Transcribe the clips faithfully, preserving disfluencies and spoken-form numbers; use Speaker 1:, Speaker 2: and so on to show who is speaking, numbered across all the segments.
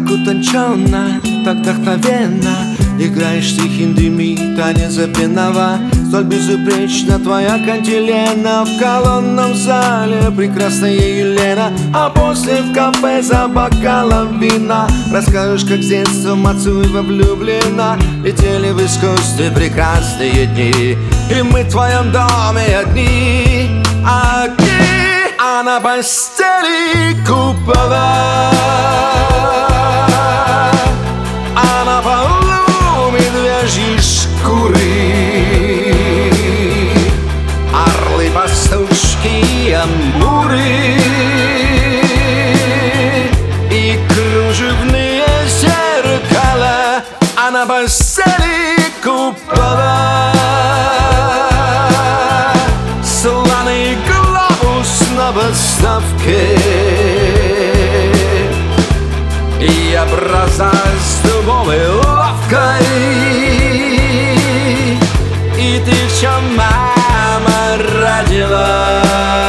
Speaker 1: утонченно, так вдохновенно играешь тихим дыми, танец запинова. Столь безупречна твоя кантилена. В колонном зале прекрасная Елена, а после в кафе за бокалом вина расскажешь, как с детства Мацуева влюблена. Летели в искусстве прекрасные дни, и мы в твоем доме одни, одни. А на постели купола, а на полу медвежьи шкуры, орлы, пастушки, амуры и кружевные зеркала. А на постели купола слоный глобус на подставке и образа с дубовой лавкой. И ты в чем, мама, родила?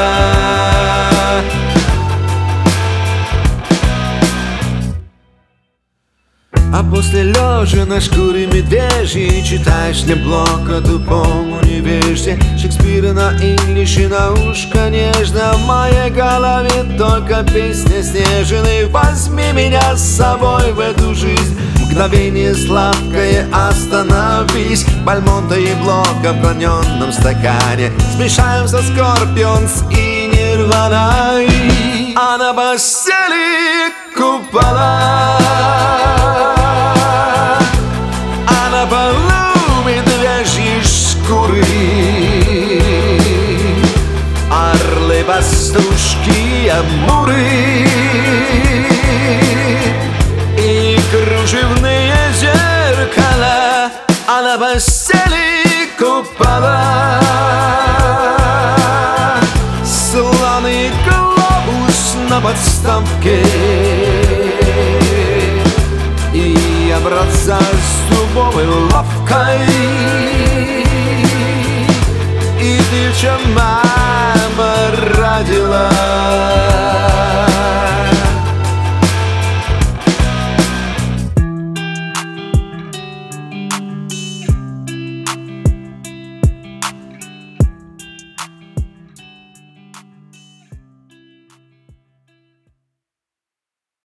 Speaker 1: А после лежа на шкуре медвежьей читаешь мне блок о тупом невежде Шекспира на инглише, на ушко нежно. В моей голове только песня снежной. Возьми меня с собой в эту жизнь, мгновение сладкое, остановись. Бальмонта и Блока в граненом стакане смешаемся Скорпионс и Нирваной. А на постели купола, а на полу медвежьи шкуры, орлы, пастушки, амуры и кружевные зеркала. А на постели купола слоный глобус на подставке и образца с дубовой лавкой.